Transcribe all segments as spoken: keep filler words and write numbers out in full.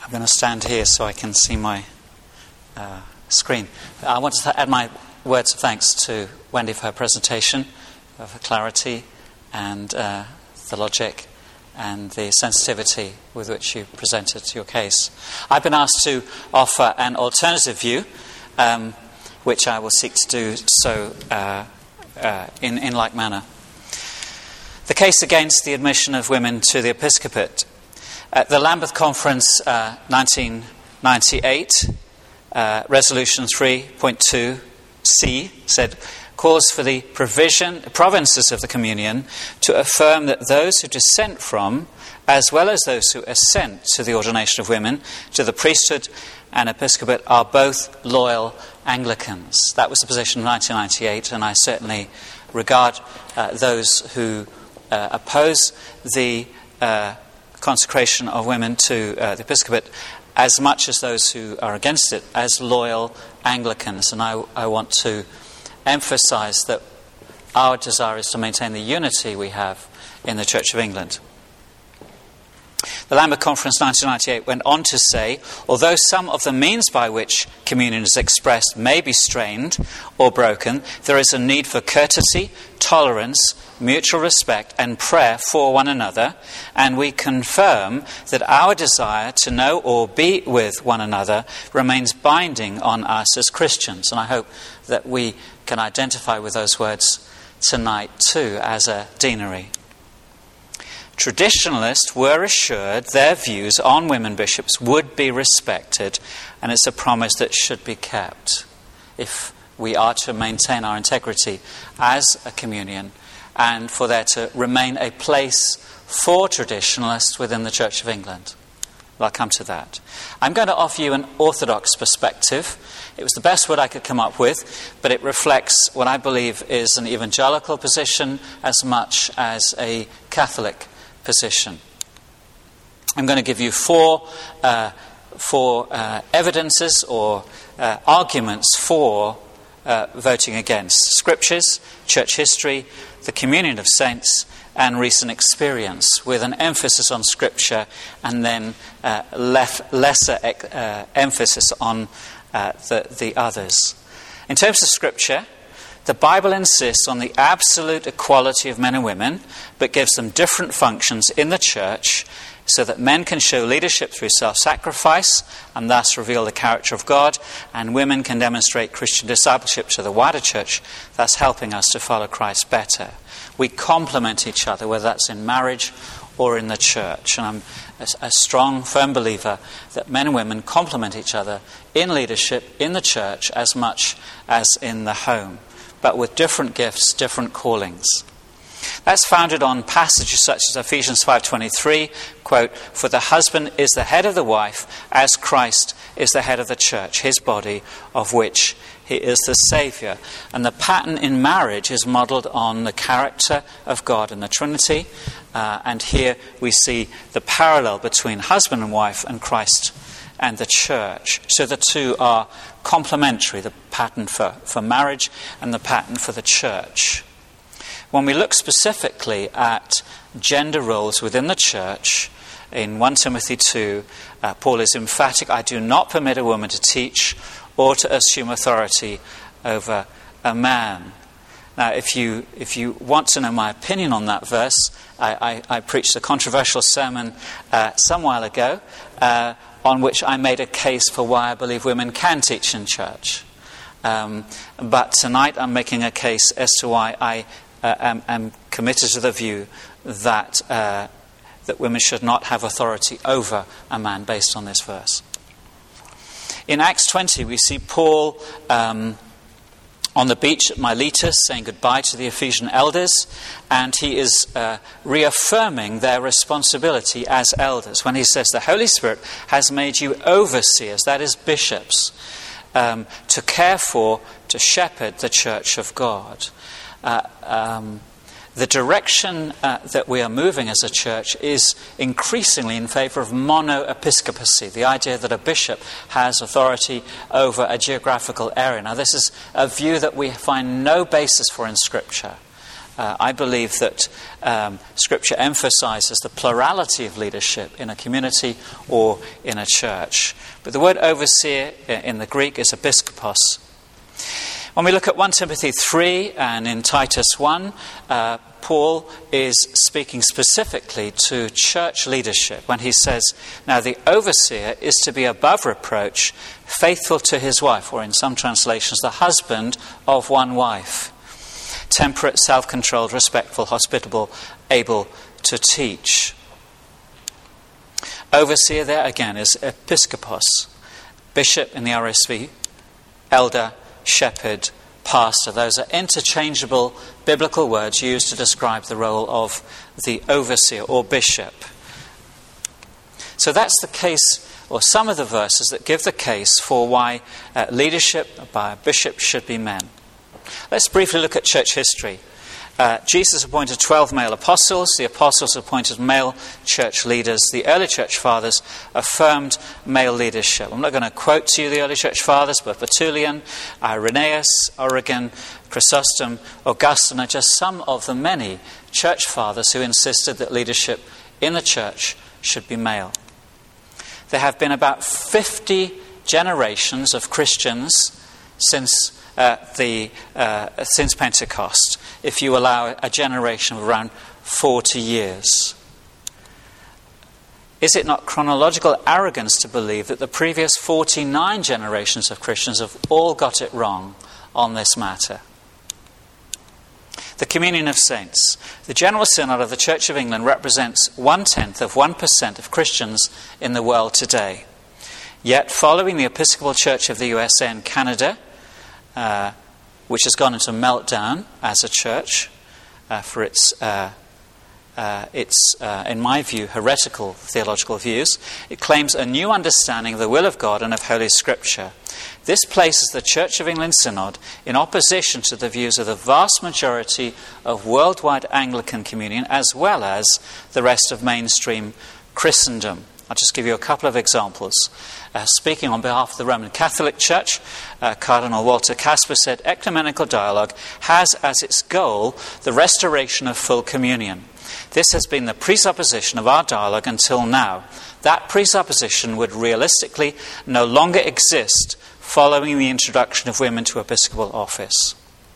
I'm going to stand here so I can see my uh, screen. I want to add my words of thanks to Wendy for her presentation, for her clarity and uh, the logic and the sensitivity with which you presented your case. I've been asked to offer an alternative view, um, which I will seek to do so uh, uh, in, in like manner. The case against the admission of women to the episcopate. At the Lambeth Conference, uh, nineteen ninety-eight, uh, Resolution three point two C said, calls for the provision, provinces of the Communion to affirm that those who dissent from, as well as those who assent to the ordination of women, to the priesthood and episcopate, are both loyal Anglicans. That was the position of nineteen ninety-eight, and I certainly regard uh, those who uh, oppose the uh, consecration of women to uh, the episcopate as much as those who are against it as loyal Anglicans. And I, I want to emphasize that our desire is to maintain the unity we have in the Church of England. The Lambeth Conference nineteen ninety-eight went on to say, although some of the means by which communion is expressed may be strained or broken, there is a need for courtesy, tolerance, mutual respect and prayer for one another, and we confirm that our desire to know or be with one another remains binding on us as Christians. And I hope that we can identify with those words tonight too as a deanery. Traditionalists were assured their views on women bishops would be respected, and it's a promise that should be kept if we are to maintain our integrity as a communion and for there to remain a place for traditionalists within the Church of England. Well, I'll come to that. I'm going to offer you an orthodox perspective. It was the best word I could come up with, but it reflects what I believe is an evangelical position as much as a Catholic position. I'm going to give you four, uh, four uh, evidences or uh, arguments for uh, voting against. Scriptures, church history, the communion of saints, and recent experience, with an emphasis on Scripture and then uh, lef- lesser uh, emphasis on uh, the, the others. In terms of Scripture, the Bible insists on the absolute equality of men and women, but gives them different functions in the church so that men can show leadership through self-sacrifice and thus reveal the character of God, and women can demonstrate Christian discipleship to the wider church, thus helping us to follow Christ better. We complement each other, whether that's in marriage or in the church. And I'm a, a strong, firm believer that men and women complement each other in leadership, in the church, as much as in the home, but with different gifts, different callings. That's founded on passages such as Ephesians five twenty-three, quote, "For the husband is the head of the wife, as Christ is the head of the church, his body, of which he is the Saviour." And the pattern in marriage is modelled on the character of God in the Trinity. Uh, and here we see the parallel between husband and wife and Christ and the church. So the two are complementary, the pattern for, for marriage and the pattern for the church. When we look specifically at gender roles within the church, in First Timothy two, uh, Paul is emphatic, "I do not permit a woman to teach or to assume authority over a man." Now, if you if you want to know my opinion on that verse, I, I, I preached a controversial sermon uh, some while ago uh, on which I made a case for why I believe women can teach in church. Um, but tonight I'm making a case as to why I uh, am, am committed to the view that uh, that women should not have authority over a man based on this verse. In Acts twenty, we see Paul um, on the beach at Miletus saying goodbye to the Ephesian elders, and he is uh, reaffirming their responsibility as elders when he says the Holy Spirit has made you overseers, that is bishops, um, to care for, to shepherd the church of God. Uh, um, The direction uh, that we are moving as a church is increasingly in favour of mono-episcopacy, the idea that a bishop has authority over a geographical area. Now, this is a view that we find no basis for in Scripture. Uh, I believe that um, Scripture emphasizes the plurality of leadership in a community or in a church. But the word overseer in the Greek is episkopos. When we look at First Timothy three and in Titus one, uh, Paul is speaking specifically to church leadership when he says, now the overseer is to be above reproach, faithful to his wife, or in some translations, the husband of one wife. Temperate, self-controlled, respectful, hospitable, able to teach. Overseer there again is episkopos. Bishop in the R S V, elder, shepherd, pastor. Those are interchangeable biblical words used to describe the role of the overseer or bishop. So that's the case, or some of the verses that give the case for why uh, leadership by a bishop should be men. Let's briefly look at church history. Uh, Jesus appointed twelve male apostles. The apostles appointed male church leaders. The early church fathers affirmed male leadership. I'm not going to quote to you the early church fathers, but Tertullian, Irenaeus, Origen, Chrysostom, Augustine are just some of the many church fathers who insisted that leadership in the church should be male. There have been about fifty generations of Christians since Uh, the uh, since Pentecost, if you allow a generation of around forty years. Is it not chronological arrogance to believe that the previous forty-nine generations of Christians have all got it wrong on this matter? The communion of saints. The General Synod of the Church of England represents one-tenth of one percent of Christians in the world today. Yet, following the Episcopal Church of the U S A and Canada, Uh, which has gone into meltdown as a church uh, for its, uh, uh, its uh, in my view, heretical theological views, it claims a new understanding of the will of God and of Holy Scripture. This places the Church of England Synod in opposition to the views of the vast majority of worldwide Anglican communion, as well as the rest of mainstream Christendom. I'll just give you a couple of examples. Uh, speaking on behalf of the Roman Catholic Church, uh, Cardinal Walter Casper said, ecumenical dialogue has as its goal the restoration of full communion. This has been the presupposition of our dialogue until now. That presupposition would realistically no longer exist following the introduction of women to episcopal office.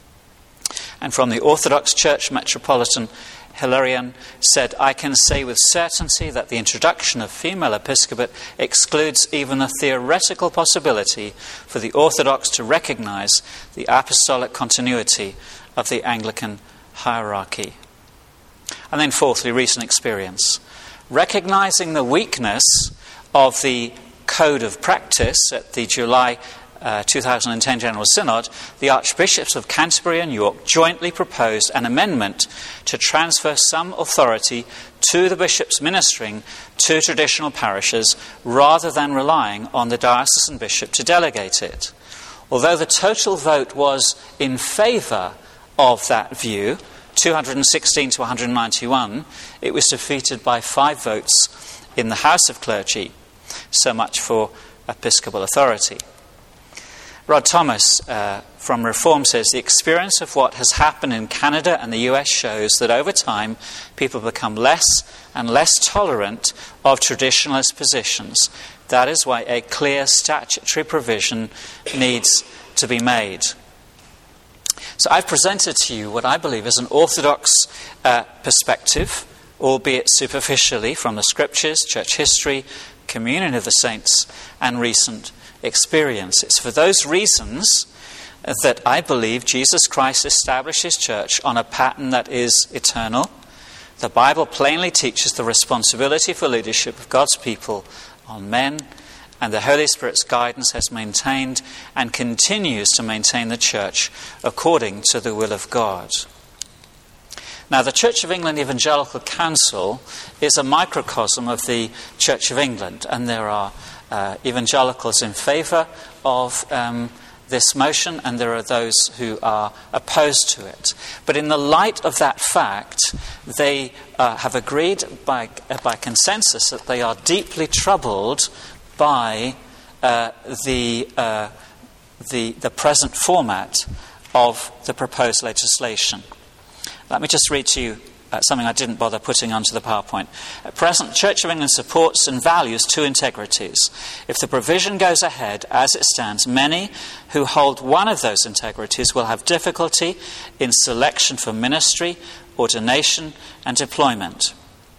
And from the Orthodox Church, Metropolitan Hilarion said, I can say with certainty that the introduction of female episcopate excludes even the theoretical possibility for the Orthodox to recognize the apostolic continuity of the Anglican hierarchy. And then fourthly, recent experience. Recognizing the weakness of the code of practice at the July Uh, two thousand ten General Synod, the Archbishops of Canterbury and York jointly proposed an amendment to transfer some authority to the bishops ministering to traditional parishes rather than relying on the diocesan bishop to delegate it. Although the total vote was in favour of that view, two hundred sixteen to one hundred ninety-one, it was defeated by five votes in the House of Clergy. So much for episcopal authority. Rod Thomas uh, from Reform says, the experience of what has happened in Canada and the U S shows that over time people become less and less tolerant of traditionalist positions. That is why a clear statutory provision needs to be made. So I've presented to you what I believe is an orthodox uh, perspective, albeit superficially, from the Scriptures, church history, communion of the saints, and recent experience. It's for those reasons that I believe Jesus Christ established his church on a pattern that is eternal. The Bible plainly teaches the responsibility for leadership of God's people on men, and the Holy Spirit's guidance has maintained and continues to maintain the church according to the will of God. Now, the Church of England Evangelical Council is a microcosm of the Church of England, and there are Uh, evangelicals in favour of um, this motion, and there are those who are opposed to it. But in the light of that fact, they uh, have agreed by, uh, by consensus that they are deeply troubled by uh, the, uh, the, the present format of the proposed legislation. Let me just read to you uh, something I didn't bother putting onto the PowerPoint. At present, Church of England supports and values two integrities. If the provision goes ahead as it stands, many who hold one of those integrities will have difficulty in selection for ministry, ordination, and deployment.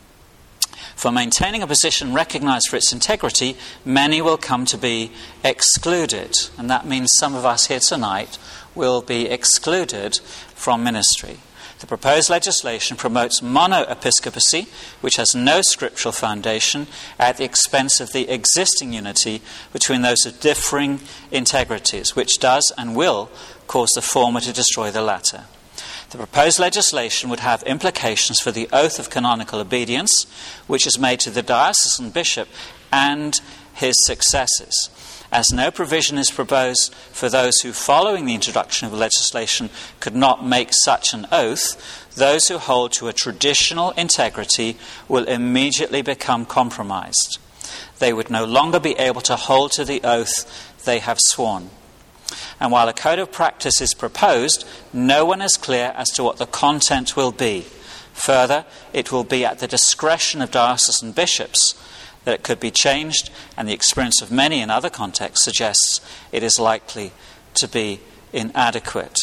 For maintaining a position recognised for its integrity, many will come to be excluded. And that means some of us here tonight will be excluded from ministry. The proposed legislation promotes mono-episcopacy, which has no scriptural foundation, at the expense of the existing unity between those of differing integrities, which does and will cause the former to destroy the latter. The proposed legislation would have implications for the oath of canonical obedience, which is made to the diocesan bishop and his successors. As no provision is proposed for those who, following the introduction of the legislation, could not make such an oath, those who hold to a traditional integrity will immediately become compromised. They would no longer be able to hold to the oath they have sworn. And while a code of practice is proposed, no one is clear as to what the content will be. Further, it will be at the discretion of diocesan bishops that it could be changed, and the experience of many in other contexts suggests it is likely to be inadequate.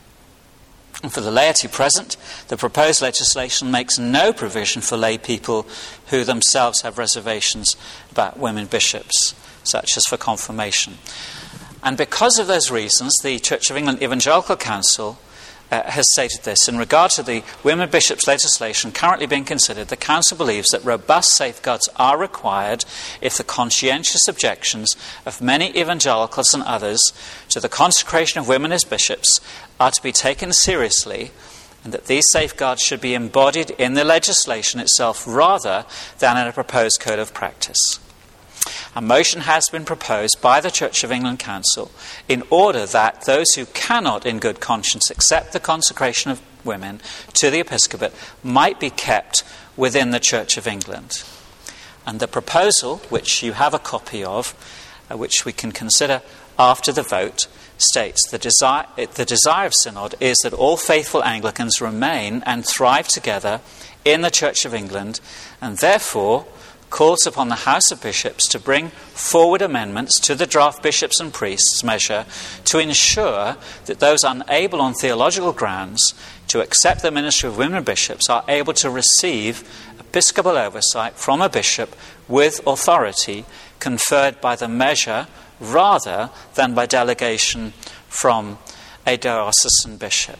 And for the laity present, the proposed legislation makes no provision for lay people who themselves have reservations about women bishops, such as for confirmation. And because of those reasons, the Church of England Evangelical Council uh, has stated this. In regard to the women bishops legislation currently being considered, the Council believes that robust safeguards are required if the conscientious objections of many evangelicals and others to the consecration of women as bishops are to be taken seriously, and that these safeguards should be embodied in the legislation itself rather than in a proposed code of practice. A motion has been proposed by the Church of England Council in order that those who cannot in good conscience accept the consecration of women to the episcopate might be kept within the Church of England. And the proposal, which you have a copy of, uh, which we can consider after the vote, states the desire, the desire of Synod is that all faithful Anglicans remain and thrive together in the Church of England, and therefore calls upon the House of Bishops to bring forward amendments to the draft Bishops and Priests measure to ensure that those unable on theological grounds to accept the ministry of women bishops are able to receive episcopal oversight from a bishop with authority conferred by the measure rather than by delegation from a diocesan bishop.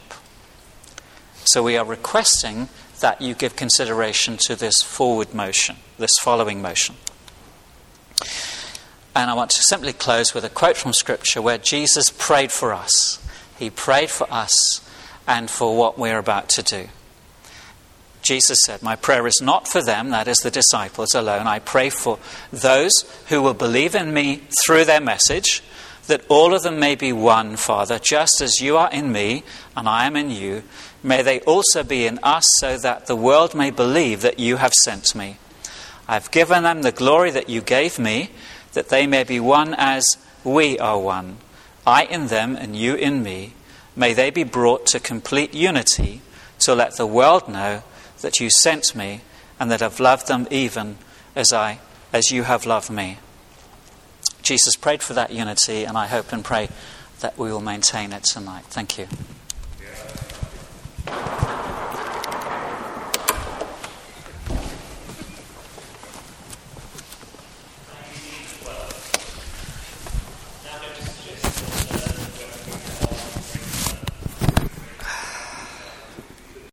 So we are requesting that you give consideration to this forward motion, this following motion. And I want to simply close with a quote from Scripture where Jesus prayed for us. He prayed for us and for what we're about to do. Jesus said, "My prayer is not for them," that is the disciples alone. "I pray for those who will believe in me through their message, that all of them may be one, Father, just as you are in me and I am in you. May they also be in us, so that the world may believe that you have sent me. I have given them the glory that you gave me, that they may be one as we are one. I in them and you in me. May they be brought to complete unity, to let the world know that you sent me and that I've loved them even as I, as you have loved me." Jesus prayed for that unity, and I hope and pray that we will maintain it tonight. Thank you.